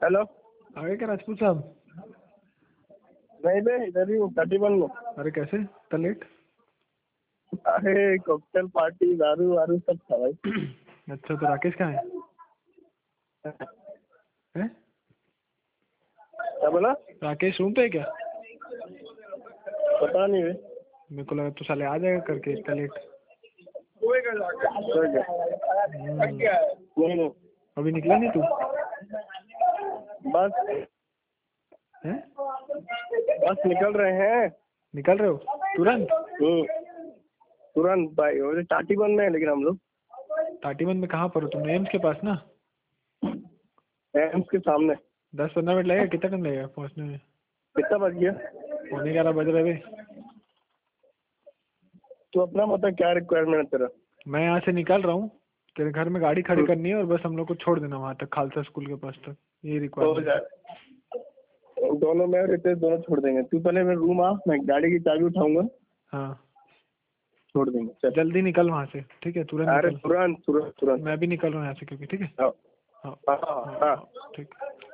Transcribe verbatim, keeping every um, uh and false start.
Hello, आगे क्या राजपूत साहब? नहीं बे, इधर ही हूँ थर्टी वन में। अरे कैसे इतना लेट? अरे कॉकटेल पार्टी, दारू वारू सब था भाई। अच्छा, तो राकेश कहाँ है? हैं? क्या बोला? राकेश रूम पे है क्या? पता नहीं बे। मेरे को लगा तू साले आ जाएगा करके इतना लेट। हम्म, नहीं नहीं, अभी निकला नहीं तू? बस हैं? बस निकल रहे हैं। निकल रहे हो तुरंत? हम्म, तुरंत भाई। और टाटी बन में है लेकिन हम लोग टाटीबंद में कहाँ पर हो तुम? एम्स के पास ना? एम्स के सामने। दस पंद्रह मिनट लगेगा? कितना टाइम लगेगा पहुँचने में? कितना बज गया? पौने ग्यारह बज रहे भाई। तू अपना बता, क्या रिक्वायरमेंट है तेरा? मैं यहाँ से निकल रहा हूँ, तेरे घर में गाड़ी खड़ी करनी है और बस हम लोग को छोड़ देना वहाँ तक, खालसा स्कूल के पास तक। ये हो रिक्वायरमेंट है। जाए दोनों, मैं और रितेश दोनों छोड़ देंगे। तू पहले मेरे रूम आ, मैं गाड़ी की चाबी उठाऊंगा, हाँ, छोड़ देंगे। चल। जल्दी निकल वहाँ से, ठीक है? तुरंत अरे निकल। तुरंत तुरंत तुरंत। मैं भी निकल रहा हूँ यहाँ से क्योंकि, ठीक है? हाँ हाँ हाँ हाँ हाँ। हाँ, ठीक है।